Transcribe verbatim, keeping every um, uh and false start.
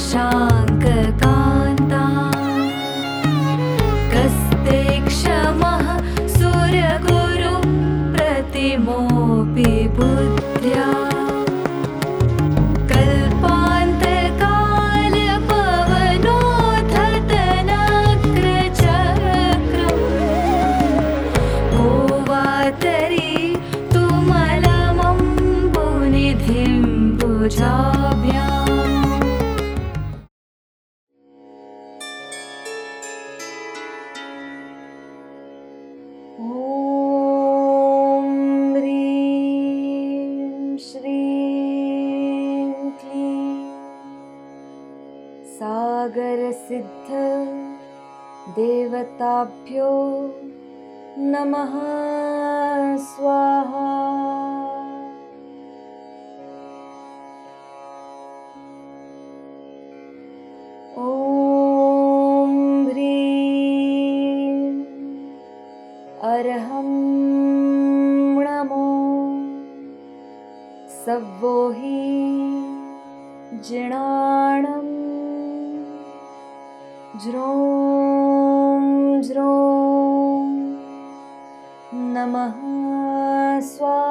शशाङ्ककान्ता कस्ते क्षमः सूर्यगुरु प्रतिमोऽपि बुद्ध्या सागरसिद्ध देवताभ्यो नमः स्वाहा। ॐ ह्रीं अर्हं नमो सव्वो हि जिणाणम् ज्रों ज्रों नमः स्वाहा।